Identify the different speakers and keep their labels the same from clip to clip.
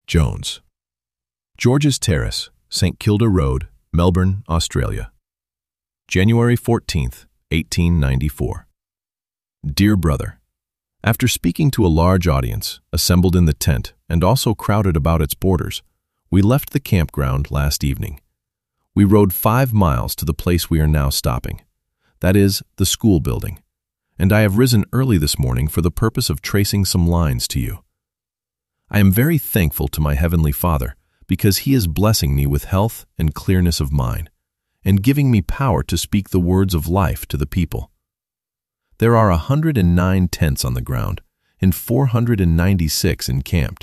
Speaker 1: Jones. George's Terrace, St. Kilda Road, Melbourne, Australia. January 14th, 1894. Dear Brother, after speaking to a large audience assembled in the tent and also crowded about its borders, we left the campground last evening. We rode 5 miles to the place we are now stopping, that is, the school building, and I have risen early this morning for the purpose of tracing some lines to you. I am very thankful to my Heavenly Father because He is blessing me with health and clearness of mind, and giving me power to speak the words of life to the people. There are 109 tents on the ground and 496 encamped.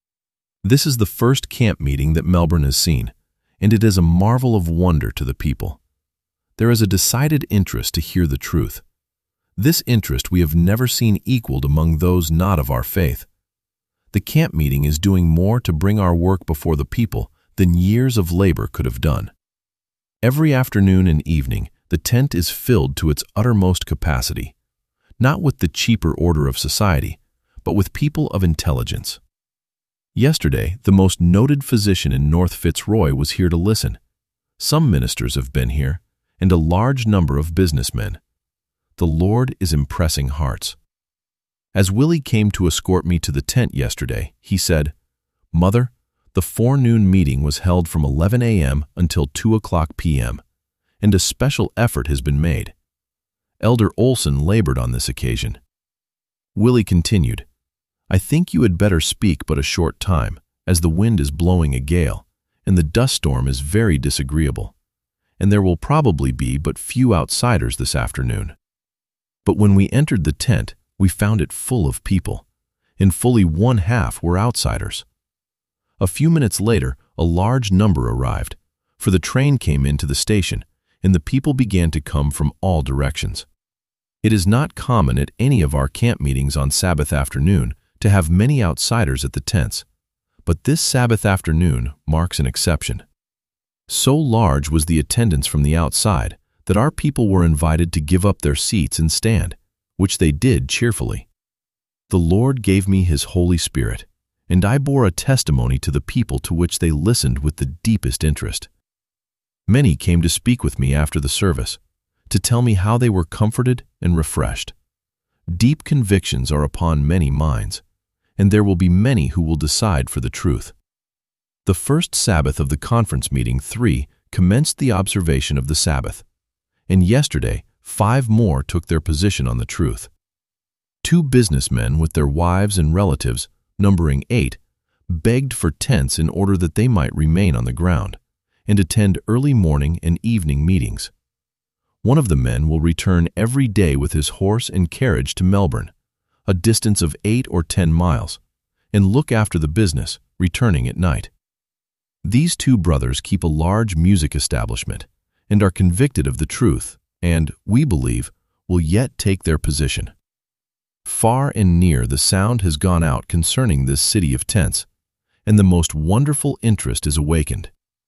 Speaker 1: This is the first camp meeting that Melbourne has seen, and it is a marvel of wonder to the people. There is a decided interest to hear the truth. This interest we have never seen equaled among those not of our faith. The camp meeting is doing more to bring our work before the people than years of labor could have done. Every afternoon and evening, the tent is filled to its uttermost capacity, not with the cheaper order of society, but with people of intelligence. Yesterday, the most noted physician in North Fitzroy was here to listen. Some ministers have been here, and a large number of businessmen. The Lord is impressing hearts. As Willie came to escort me to the tent yesterday, he said, "Mother, the forenoon meeting was held from 11 a.m. until 2 o'clock p.m., and a special effort has been made. Elder Olson labored on this occasion." Willie continued, "I think you had better speak but a short time, as the wind is blowing a gale, and the dust storm is very disagreeable, and there will probably be but few outsiders this afternoon." But when we entered the tent, we found it full of people, and fully 1/2 were outsiders. A few minutes later, a large number arrived, for the train came into the station, and the people began to come from all directions. It is not common at any of our camp meetings on Sabbath afternoon to have many outsiders at the tents, but this Sabbath afternoon marks an exception. So large was the attendance from the outside that our people were invited to give up their seats and stand, which they did cheerfully. The Lord gave me His Holy Spirit, and I bore a testimony to the people to which they listened with the deepest interest. Many came to speak with me after the service, to tell me how they were comforted and refreshed. Deep convictions are upon many minds, and there will be many who will decide for the truth. The first Sabbath of the conference meeting 3 commenced the observation of the Sabbath, and yesterday 5 more took their position on the truth. 2 businessmen with their wives and relatives, numbering 8, begged for tents in order that they might remain on the ground and attend early morning and evening meetings. One of the men will return every day with his horse and carriage to Melbourne, a distance of 8 or 10 miles, and look after the business, returning at night. These 2 brothers keep a large music establishment and are convicted of the truth and, we believe, will yet take their position. Far and near the sound has gone out concerning this city of tents, and the most wonderful interest is awakened.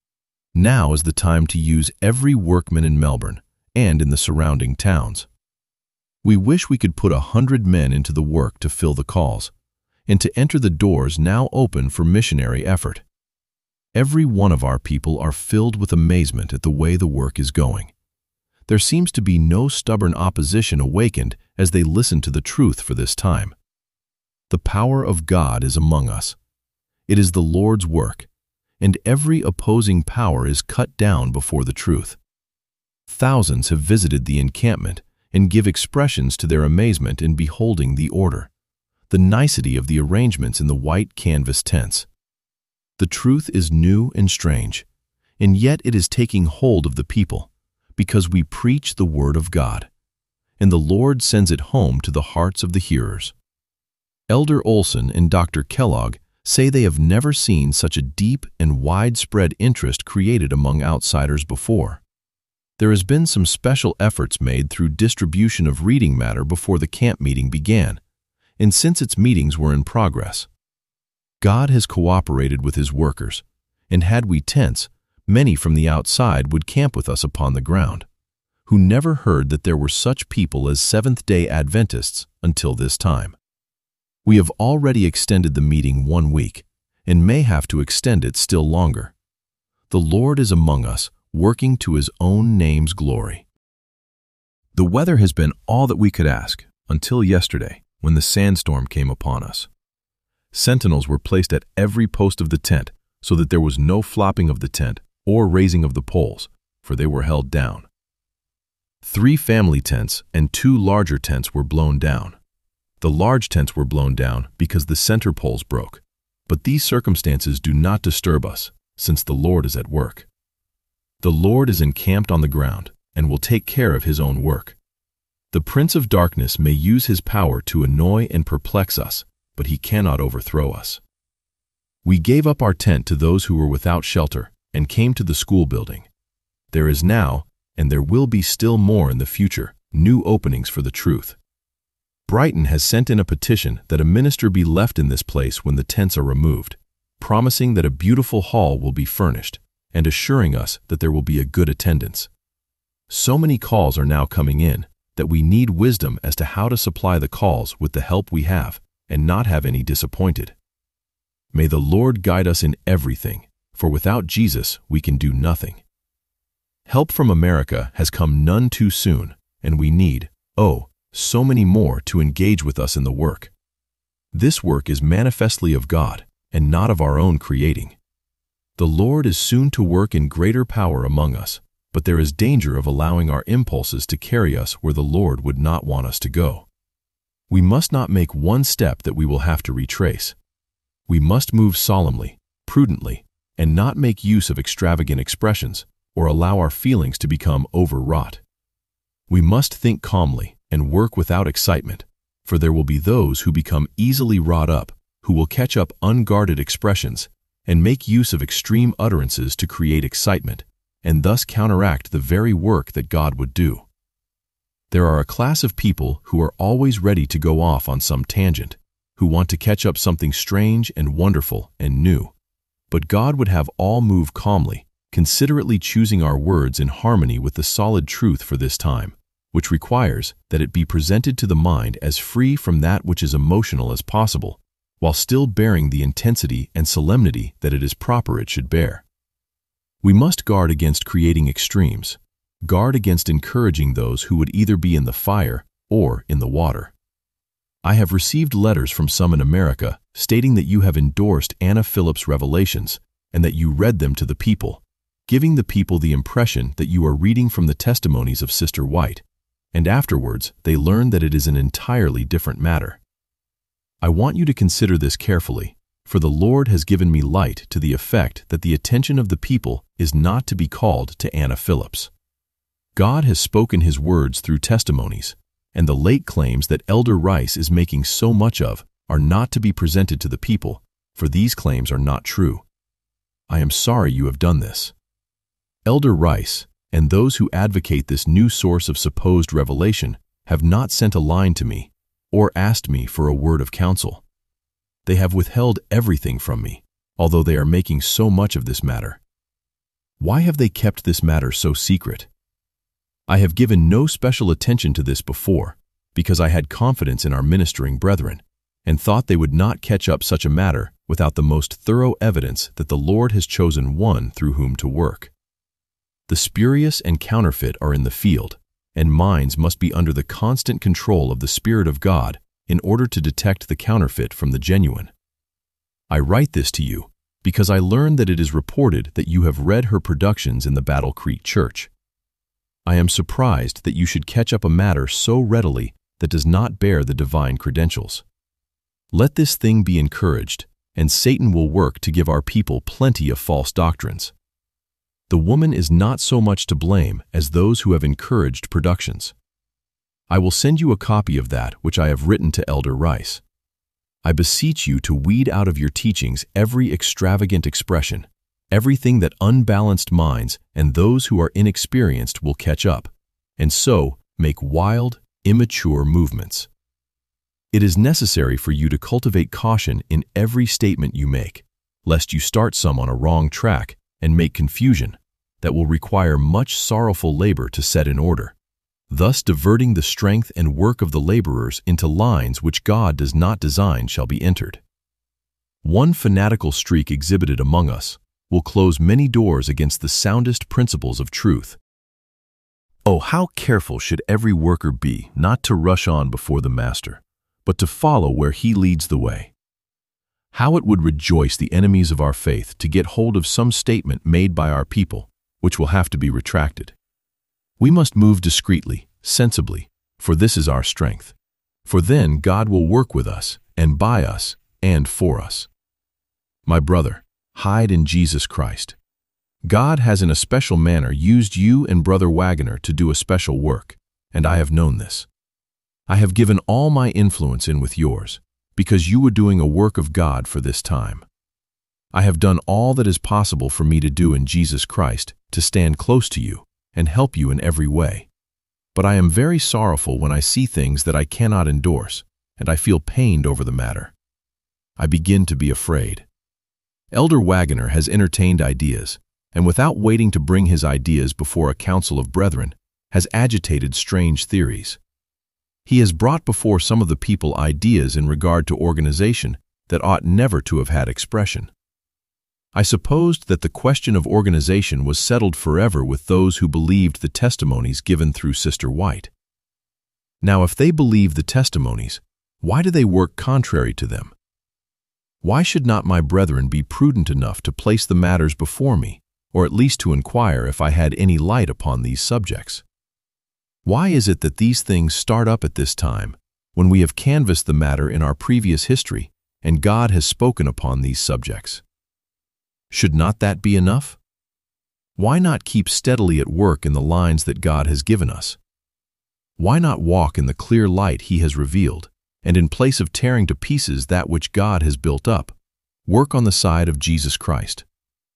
Speaker 1: Now is the time to use every workman in Melbourne and in the surrounding towns. We wish we could put 100 men into the work to fill the calls, and to enter the doors now open for missionary effort. Every one of our people are filled with amazement at the way the work is going. There seems to be no stubborn opposition awakened as they listen to the truth for this time. The power of God is among us. It is the Lord's work, and every opposing power is cut down before the truth. Thousands have visited the encampment and give expressions to their amazement in beholding the order, the nicety of the arrangements in the white canvas tents. The truth is new and strange, and yet it is taking hold of the people, because we preach the Word of God, and the Lord sends it home to the hearts of the hearers. Elder Olson and Dr. Kellogg say they have never seen such a deep and widespread interest created among outsiders before. There has been some special efforts made through distribution of reading matter before the camp meeting began, and since its meetings were in progress. God has cooperated with His workers, and had we tents, many from the outside would camp with us upon the ground, who never heard that there were such people as Seventh-day Adventists until this time. We have already extended the meeting 1 week, and may have to extend it still longer. The Lord is among us, working to His own name's glory. The weather has been all that we could ask until yesterday, when the sandstorm came upon us. Sentinels were placed at every post of the tent so that there was no flopping of the tent or raising of the poles, for they were held down. 3 family tents and 2 larger tents were blown down. The large tents were blown down because the center poles broke, but these circumstances do not disturb us, since the Lord is at work. The Lord is encamped on the ground and will take care of His own work. The Prince of Darkness may use his power to annoy and perplex us, but he cannot overthrow us. We gave up our tent to those who were without shelter and came to the school building. There is now, and there will be still more in the future, new openings for the truth. Brighton has sent in a petition that a minister be left in this place when the tents are removed, promising that a beautiful hall will be furnished, and assuring us that there will be a good attendance. So many calls are now coming in that we need wisdom as to how to supply the calls with the help we have and not have any disappointed. May the Lord guide us in everything, for without Jesus we can do nothing. Help from America has come none too soon, and we need, so many more to engage with us in the work. This work is manifestly of God and not of our own creating. The Lord is soon to work in greater power among us, but there is danger of allowing our impulses to carry us where the Lord would not want us to go. We must not make one step that we will have to retrace. We must move solemnly, prudently, and not make use of extravagant expressions or allow our feelings to become overwrought. We must think calmly and work without excitement, for there will be those who become easily wrought up, who will catch up unguarded expressions and make use of extreme utterances to create excitement, and thus counteract the very work that God would do. There are a class of people who are always ready to go off on some tangent, who want to catch up something strange and wonderful and new. But God would have all move calmly, considerately choosing our words in harmony with the solid truth for this time, which requires that it be presented to the mind as free from that which is emotional as possible, while still bearing the intensity and solemnity that it is proper it should bear. We must guard against creating extremes, guard against encouraging those who would either be in the fire or in the water. I have received letters from some in America stating that you have endorsed Anna Phillips' revelations and that you read them to the people, giving the people the impression that you are reading from the testimonies of Sister White, and afterwards they learn that it is an entirely different matter. I want you to consider this carefully, for the Lord has given me light to the effect that the attention of the people is not to be called to Anna Phillips. God has spoken His words through testimonies, and the late claims that Elder Rice is making so much of are not to be presented to the people, for these claims are not true. I am sorry you have done this. Elder Rice and those who advocate this new source of supposed revelation have not sent a line to me or asked me for a word of counsel. They have withheld everything from me, although they are making so much of this matter. Why have they kept this matter so secret? I have given no special attention to this before, because I had confidence in our ministering brethren, and thought they would not catch up such a matter without the most thorough evidence that the Lord has chosen one through whom to work. The spurious and counterfeit are in the field, and minds must be under the constant control of the Spirit of God in order to detect the counterfeit from the genuine. I write this to you because I learned that it is reported that you have read her productions in the Battle Creek Church. I am surprised that you should catch up a matter so readily that does not bear the divine credentials. Let this thing be encouraged, and Satan will work to give our people plenty of false doctrines. The woman is not so much to blame as those who have encouraged productions. I will send you a copy of that which I have written to Elder Rice. I beseech you to weed out of your teachings every extravagant expression, everything that unbalanced minds and those who are inexperienced will catch up, and so make wild, immature movements. It is necessary for you to cultivate caution in every statement you make, lest you start some on a wrong track and make confusion that will require much sorrowful labor to set in order, thus diverting the strength and work of the laborers into lines which God does not design shall be entered. One fanatical streak exhibited among us will close many doors against the soundest principles of truth. Oh, how careful should every worker be not to rush on before the Master, but to follow where he leads the way. How it would rejoice the enemies of our faith to get hold of some statement made by our people, which will have to be retracted. We must move discreetly, sensibly, for this is our strength. For then God will work with us, and by us, and for us. My brother, hide in Jesus Christ. God has in a special manner used you and Brother Wagoner to do a special work, and I have known this. I have given all my influence in with yours, because you were doing a work of God for this time. I have done all that is possible for me to do in Jesus Christ to stand close to you and help you in every way. But I am very sorrowful when I see things that I cannot endorse, and I feel pained over the matter. I begin to be afraid. Elder Wagoner has entertained ideas, and without waiting to bring his ideas before a council of brethren, has agitated strange theories. He has brought before some of the people ideas in regard to organization that ought never to have had expression. I supposed that the question of organization was settled forever with those who believed the testimonies given through Sister White. Now, if they believe the testimonies, why do they work contrary to them? Why should not my brethren be prudent enough to place the matters before me, or at least to inquire if I had any light upon these subjects? Why is it that these things start up at this time, when we have canvassed the matter in our previous history, and God has spoken upon these subjects? Should not that be enough? Why not keep steadily at work in the lines that God has given us? Why not walk in the clear light He has revealed, and in place of tearing to pieces that which God has built up, work on the side of Jesus Christ?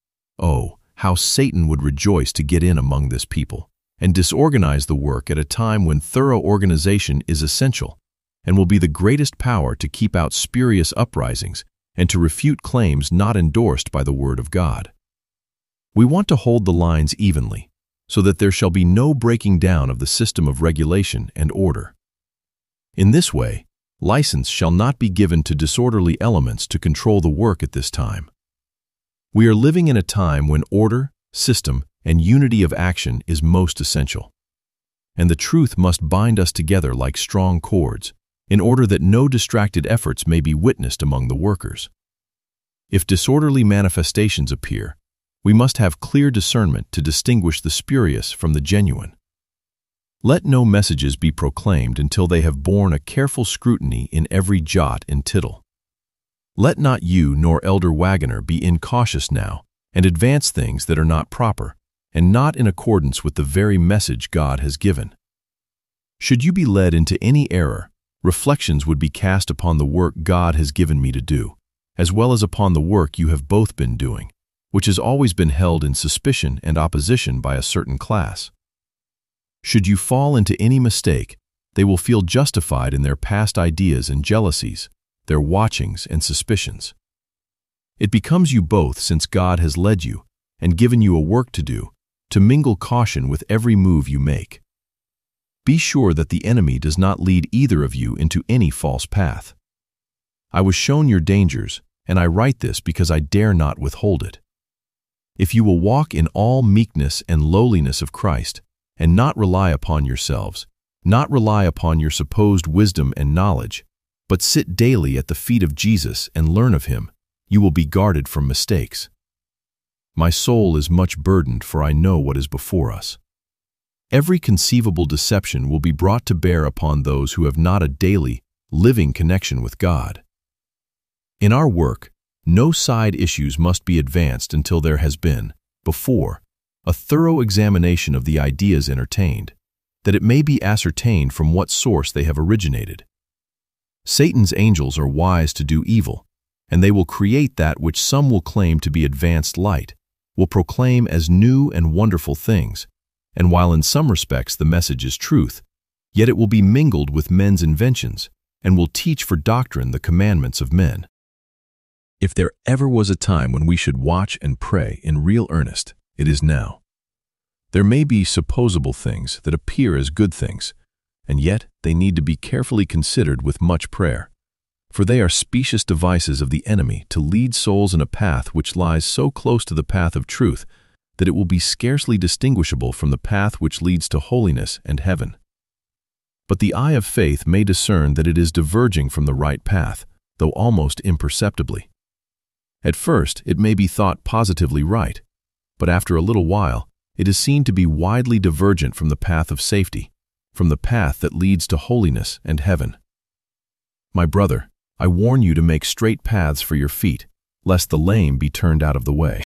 Speaker 1: Oh, how Satan would rejoice to get in among this people, and disorganize the work at a time when thorough organization is essential, and will be the greatest power to keep out spurious uprisings and to refute claims not endorsed by the Word of God. We want to hold the lines evenly, so that there shall be no breaking down of the system of regulation and order. In this way, license shall not be given to disorderly elements to control the work at this time. We are living in a time when order, system, and unity of action is most essential. And the truth must bind us together like strong cords, in order that no distracted efforts may be witnessed among the workers. If disorderly manifestations appear, we must have clear discernment to distinguish the spurious from the genuine. Let no messages be proclaimed until they have borne a careful scrutiny in every jot and tittle. Let not you nor Elder Wagoner be incautious now and advance things that are not proper and not in accordance with the very message God has given. Should you be led into any error, reflections would be cast upon the work God has given me to do, as well as upon the work you have both been doing, which has always been held in suspicion and opposition by a certain class. Should you fall into any mistake, they will feel justified in their past ideas and jealousies, their watchings and suspicions. It becomes you both, since God has led you and given you a work to do, to mingle caution with every move you make. Be sure that the enemy does not lead either of you into any false path. I was shown your dangers, and I write this because I dare not withhold it. If you will walk in all meekness and lowliness of Christ, and not rely upon yourselves, not rely upon your supposed wisdom and knowledge, but sit daily at the feet of Jesus and learn of Him, you will be guarded from mistakes. My soul is much burdened, for I know what is before us. Every conceivable deception will be brought to bear upon those who have not a daily, living connection with God. In our work, no side issues must be advanced until there has been, before, a thorough examination of the ideas entertained, that it may be ascertained from what source they have originated. Satan's angels are wise to do evil, and they will create that which some will claim to be advanced light, will proclaim as new and wonderful things, and while in some respects the message is truth, yet it will be mingled with men's inventions, and will teach for doctrine the commandments of men. If there ever was a time when we should watch and pray in real earnest, it is now. There may be supposable things that appear as good things, and yet they need to be carefully considered with much prayer. For they are specious devices of the enemy to lead souls in a path which lies so close to the path of truth that it will be scarcely distinguishable from the path which leads to holiness and heaven. But the eye of faith may discern that it is diverging from the right path, though almost imperceptibly. At first, it may be thought positively right, but after a little while, it is seen to be widely divergent from the path of safety, from the path that leads to holiness and heaven. My brother, I warn you to make straight paths for your feet, lest the lame be turned out of the way.